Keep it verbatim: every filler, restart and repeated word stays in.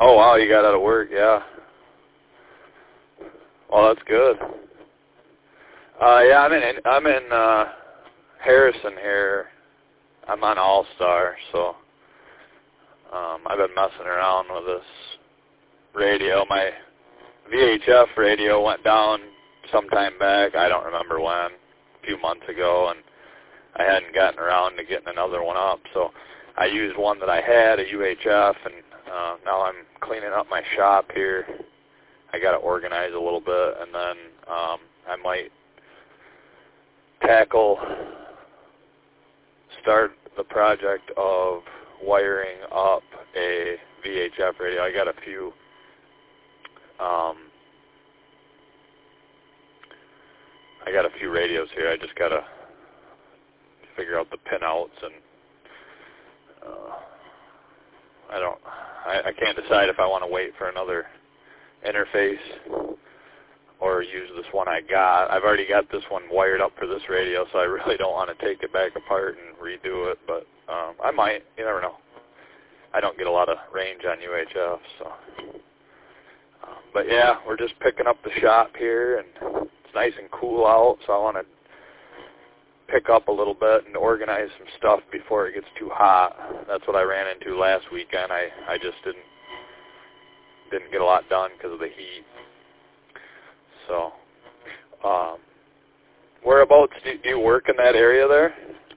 Oh wow, you got out of work, yeah. Well, that's good. Uh, yeah, I'm in I'm in uh, Harrison here. I'm on All Star, so um, I've been messing around with this radio. My V H F radio went down sometime back. I don't remember when, a few months ago, and I hadn't gotten around to getting another one up. So I used one that I had, a U H F, and uh, now I'm cleaning up my shop here. I got to organize a little bit, and then um, I might tackle, start the project of wiring up a V H F radio. I got a few um, I got a few radios here. I just got to figure out the pinouts, and uh, I don't, I, I can't decide if I want to wait for another interface or use this one I got. I've already got this one wired up for this radio, so I really don't want to take it back apart and redo it, but um, I might. You never know. I don't get a lot of range on U H F, so. Um, but yeah, we're just picking up the shop here, and it's nice and cool out, so I want to pick up a little bit and organize some stuff before it gets too hot. That's what I ran into last weekend. I, I just didn't didn't get a lot done because of the heat. So, um, whereabouts do, do you work in that area there?